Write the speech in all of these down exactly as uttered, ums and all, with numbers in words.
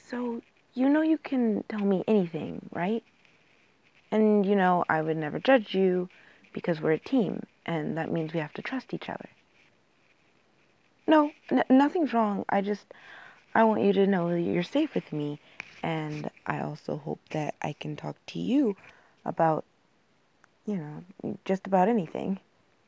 So, you know you can tell me anything, right? And you know I would never judge you because we're a team, and that means we have to trust each other. No, n- nothing's wrong. I just, I want you to know that you're safe with me, and I also hope that I can talk to you about, you know, just about anything.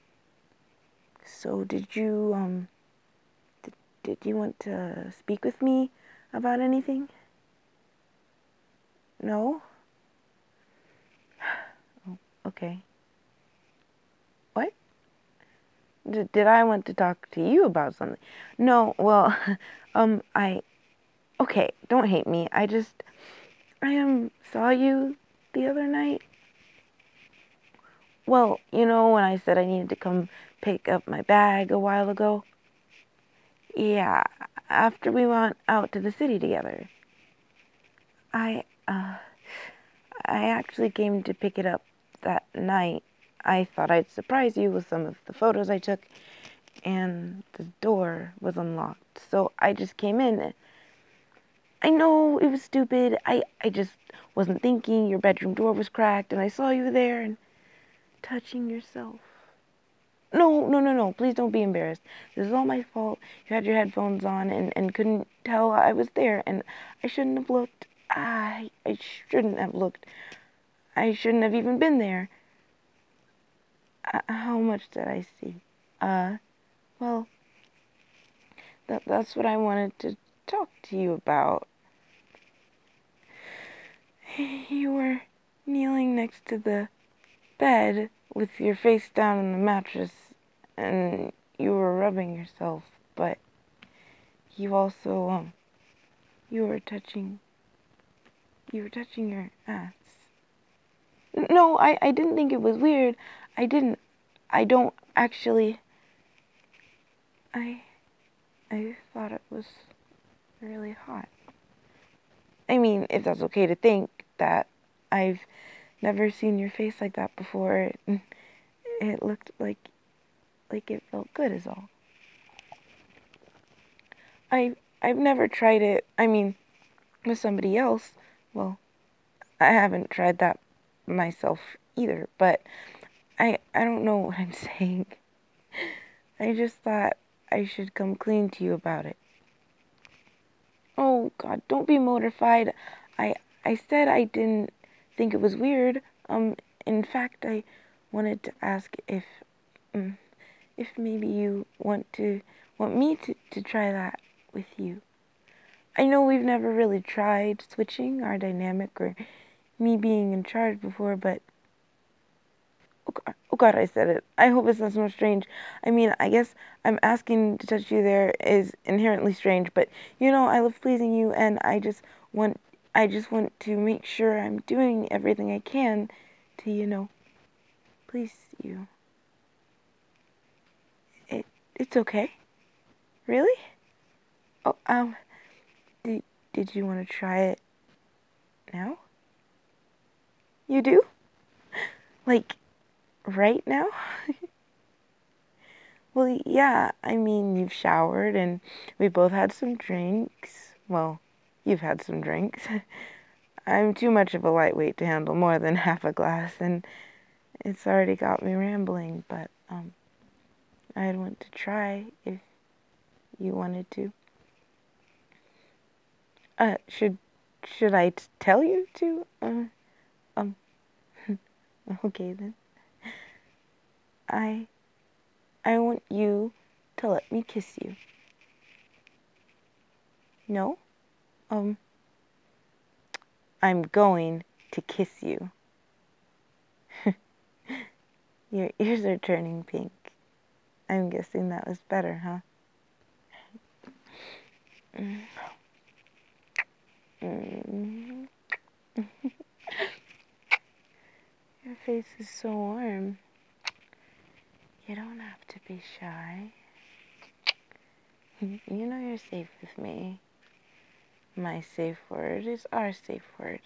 So, did you, um, did, did you want to speak with me about anything? No? Oh, okay. What? D- did I want to talk to you about something? No, well, um, I, okay, don't hate me. I just, I um saw you the other night. Well, you know when I said I needed to come pick up my bag a while ago? Yeah, after we went out to the city together. I, uh, I actually came to pick it up that night. I thought I'd surprise you with some of the photos I took, and the door was unlocked. So I just came in. I know it was stupid. I, I just wasn't thinking. Your bedroom door was cracked, and I saw you there and touching yourself. No, no, no, no. Please don't be embarrassed. This is all my fault. You had your headphones on and, and couldn't tell I was there, and I shouldn't have looked. I, I shouldn't have looked. I shouldn't have even been there. Uh, how much did I see? Uh, well, that, that's what I wanted to talk to you about. You were kneeling next to the bed with your face down on the mattress, and you were rubbing yourself, but you also, um, you were touching, you were touching your ass. No, I, I didn't think it was weird. I didn't, I don't actually, I, I thought it was really hot. I mean, if that's okay to think that. I've never seen your face like that before. It, it looked like, like it felt good is all. I, I've never tried it, I mean, with somebody else. Well, I haven't tried that myself either, but I, I don't know what I'm saying. I just thought I should come clean to you about it. Oh God, don't be mortified. I I said I didn't think it was weird. Um, in fact, I wanted to ask if um, if maybe you want to want me to, to try that with you. I know we've never really tried switching our dynamic or me being in charge before, but oh God, oh God, I said it. I hope it's not so strange. I mean, I guess I'm asking to touch you there is inherently strange, but you know, I love pleasing you, and I just want, I just want to make sure I'm doing everything I can to, you know, please you. It, it's okay. Really? Oh, um, did, did you want to try it now? You do? Like, right now? Well, yeah, I mean, you've showered and we both had some drinks. Well, you've had some drinks. I'm too much of a lightweight to handle more than half a glass, and it's already got me rambling, but, um, I'd want to try if you wanted to. Uh, should, should I t- tell you to? Uh, um, okay then. I, I want you to let me kiss you. No? Um, I'm going to kiss you. Your ears are turning pink. I'm guessing that was better, huh? Mm. Your face is so warm. You don't have to be shy. You know you're safe with me. My safe word is our safe word.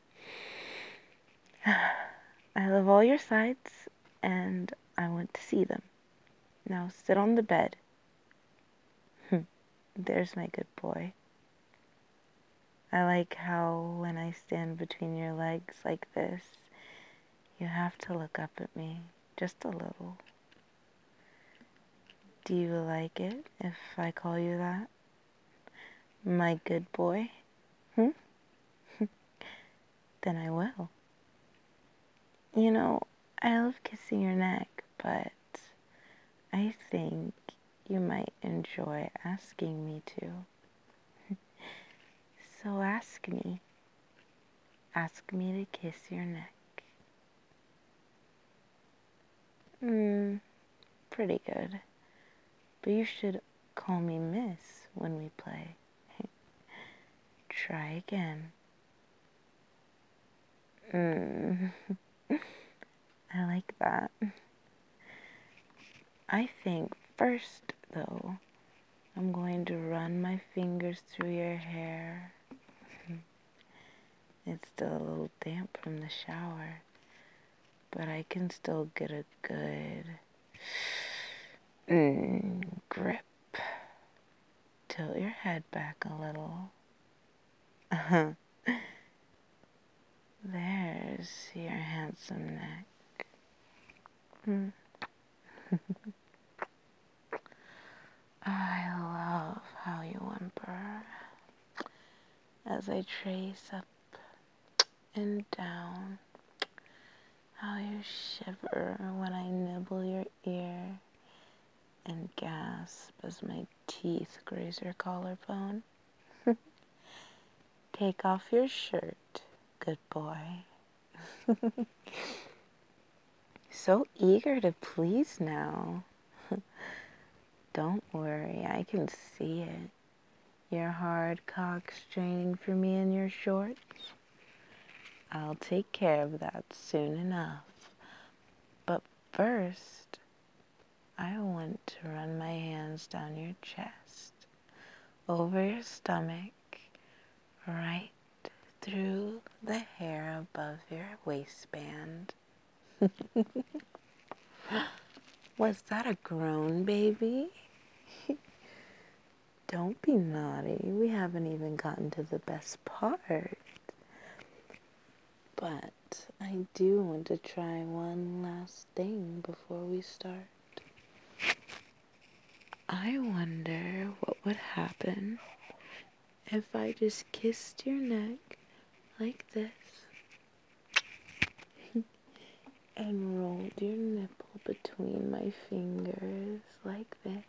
I love all your sides, and I want to see them. Now sit on the bed. There's my good boy. I like how when I stand between your legs like this, you have to look up at me, just a little. Do you like it if I call you that? My good boy? Hmm? Then I will. You know, I love kissing your neck, but I think you might enjoy asking me to. So ask me. Ask me to kiss your neck. Hmm, pretty good. But you should call me Miss when we play. Try again. Mm, I like that. I think first, though, I'm going to run my fingers through your hair. It's still a little damp from the shower, but I can still get a good mm, grip. Tilt your head back a little. Uh-huh. There's your handsome neck. Hmm. I love how you whimper as I trace up and down, how you shiver when I nibble your ear and gasp as my teeth graze your collarbone. Take off your shirt, good boy. So eager to please now. Don't worry, I can see it. Your hard cock straining for me in your shorts. I'll take care of that soon enough. But first, I want to run my hands down your chest, over your stomach, right through the hair above your waistband. Was that a groan, baby? Don't be naughty. We haven't even gotten to the best part. But I do want to try one last thing before we start. I wonder what would happen if I just kissed your neck like this and rolled your nipple between my fingers like this.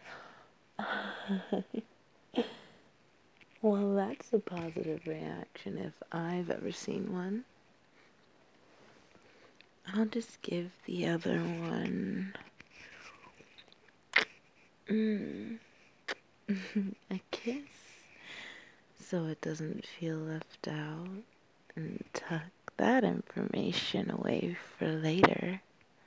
Well, that's a positive reaction if I've ever seen one. I'll just give the other one mm, a kiss so it doesn't feel left out, and tuck that information away for later.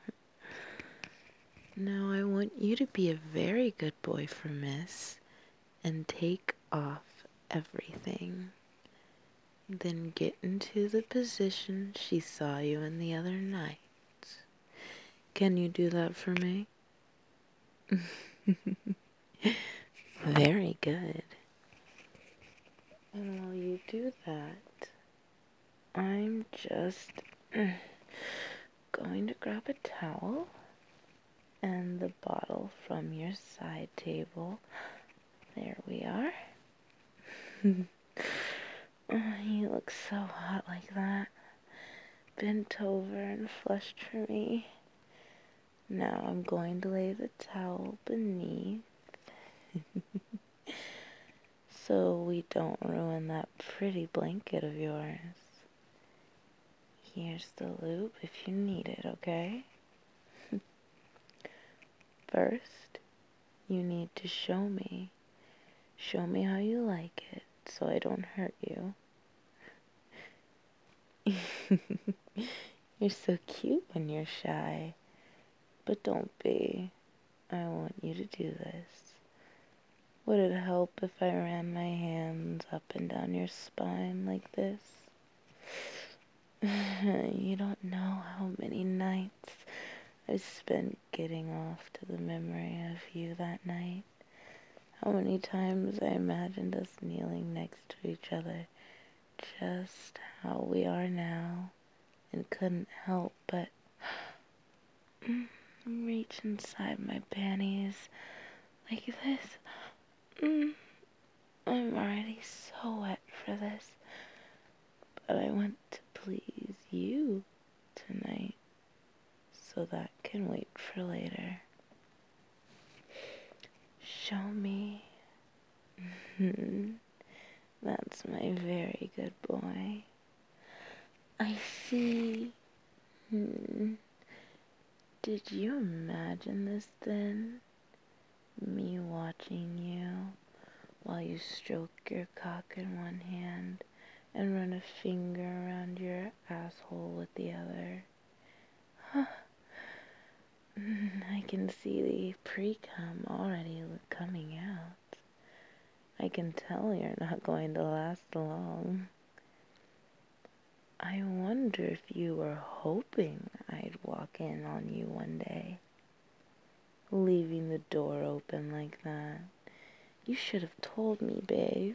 Now I want you to be a very good boy for Miss and take off everything. Then get into the position she saw you in the other night. Can you do that for me? Very good. And while you do that, I'm just going to grab a towel and the bottle from your side table. There we are. Oh, you look so hot like that. Bent over and flushed for me. Now I'm going to lay the towel beneath so we don't ruin that pretty blanket of yours. Here's the lube if you need it, okay? First, you need to show me. Show me how you like it so I don't hurt you. You're so cute when you're shy, but don't be. I want you to do this. Would it help if I ran my hands up and down your spine like this? You don't know how many nights I've spent getting off to the memory of you that night. How many times I imagined us kneeling next to each other just how we are now and couldn't help but reach inside my panties like this. Mm, I'm already so wet for this, but I want to please you tonight, so that can wait for later. Show me. That's my very good boy. I see. Hmm. Did you imagine this then? Me watching you while you stroke your cock in one hand and run a finger around your asshole with the other. Huh. I can see the pre-cum already coming out. I can tell you're not going to last long. I wonder if you were hoping I'd walk in on you one day, leaving the door open like that. You should have told me, babe.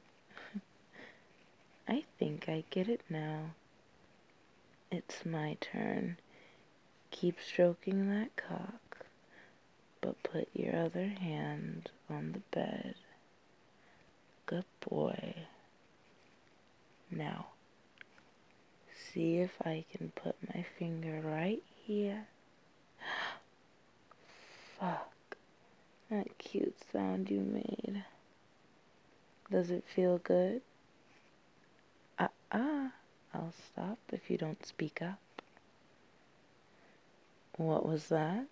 I think I get it now. It's my turn. Keep stroking that cock, but put your other hand on the bed. Good boy. Now, see if I can put my finger right here. Fuck, that cute sound you made. Does it feel good? Uh-uh, I'll stop if you don't speak up. What was that?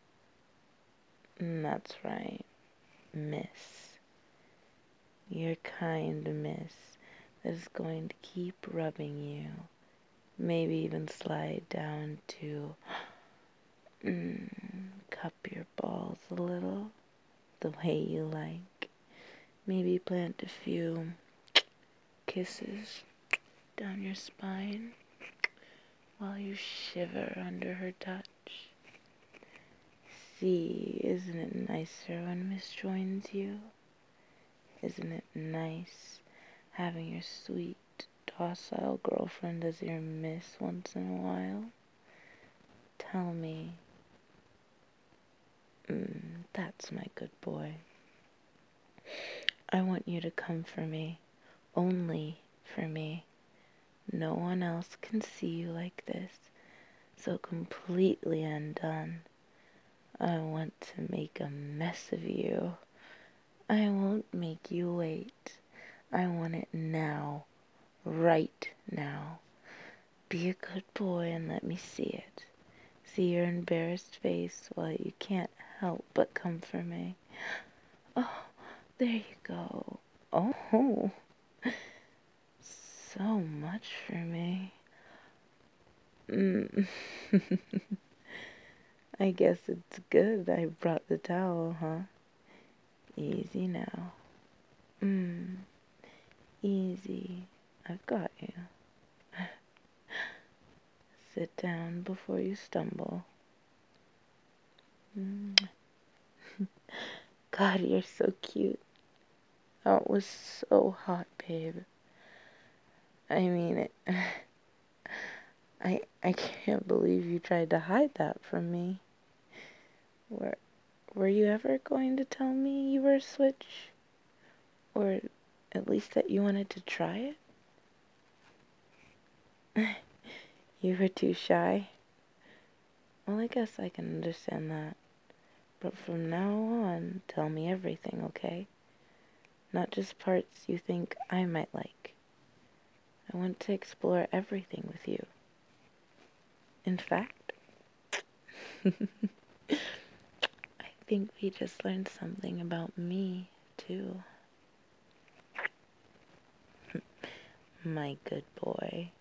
That's right, miss. Your kind miss that is going to keep rubbing you. Maybe even slide down to mm, cup your balls a little, the way you like. Maybe plant a few kisses down your spine while you shiver under her touch. See, isn't it nicer when Miss joins you? Isn't it nice having your sweet, docile girlfriend as your miss once in a while? Tell me. Mm, that's my good boy. I want you to come for me. Only for me. No one else can see you like this, so completely undone. I want to make a mess of you. I won't make you wait. I want it now. Right now. Be a good boy and let me see it. See your embarrassed face while you can't help but come for me. Oh, there you go. Oh, so much for me. Mm. I guess it's good I brought the towel, huh? Easy now. Mm. Easy. I've got you. Sit down before you stumble. Mm. God, you're so cute. Oh, it was so hot, babe. I mean it. I I can't believe you tried to hide that from me. Were were you ever going to tell me you were a switch? Or at least that you wanted to try it? You were too shy? Well, I guess I can understand that. But from now on, tell me everything, okay? Not just parts you think I might like. I want to explore everything with you. In fact, I think we just learned something about me, too. My good boy.